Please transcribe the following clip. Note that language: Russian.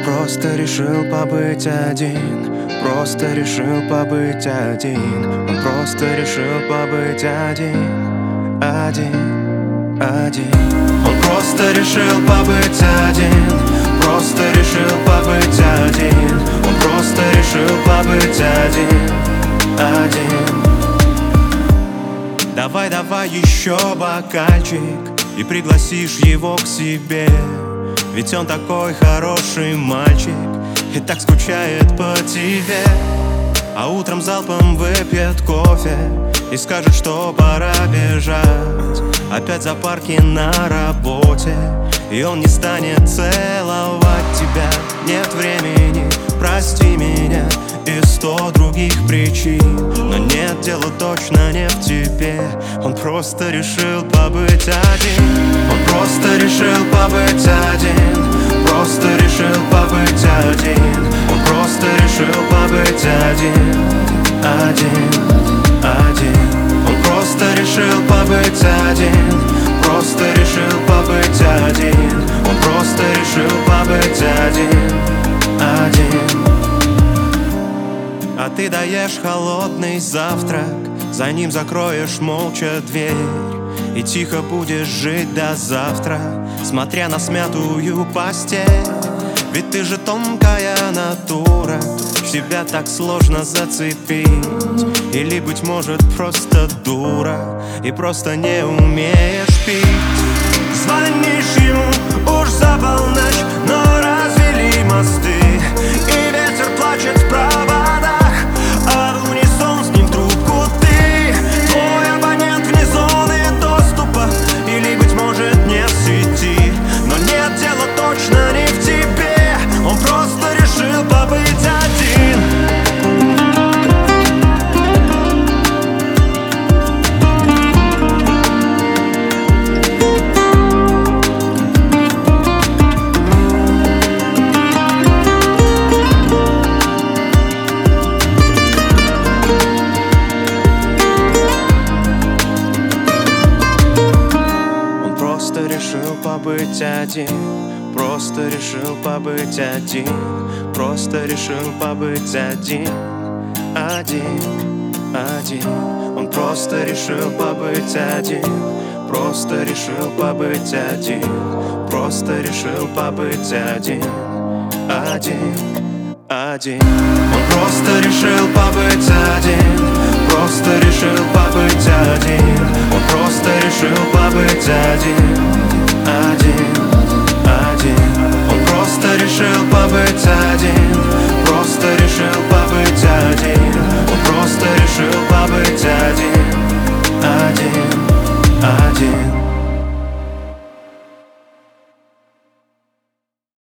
просто решил побыть один. Просто решил побыть один. Он просто решил побыть один. Один. Он просто решил побыть один. Просто решил побыть один. Он просто решил побыть один. Давай, давай еще бокальчик и пригласишь его к себе. Ведь он такой хороший мальчик и так скучает по тебе. А утром залпом выпьет кофе и скажет, что пора бежать. Опять за парки на работе, и он не станет целовать тебя. Нет времени, прости меня, и 100 других причин. Но нет, дело точно не в тебе. Он просто решил побыть один. Он просто решил побыть один. Просто решил побыть один. Он просто решил побыть один. Он просто решил побыть один. Просто решил побыть один. Он просто решил побыть один. А ты даешь холодный завтрак, за ним закроешь молча дверь и тихо будешь жить до завтра, смотря на смятую постель. Ведь ты же тонкая натура, себя так сложно зацепить. Или, быть может, просто дура и просто не умеешь пить. Звонишь ему уж за полночь, но развели мосты, и ветер плачет в проводах, а в унисон с ним трубку ты. Твой абонент вне зоны доступа, или, быть может, не в сети. Но нет, дело точно не в тебе. Он просто решил побыть один. Просто решил побыть один. Просто решил побыть один. Просто решил побыть один. Он просто решил побыть один. Просто решил побыть один. Просто решил побыть один. Он просто решил побыть один. Просто решил побыть один. Он просто решил побыть один.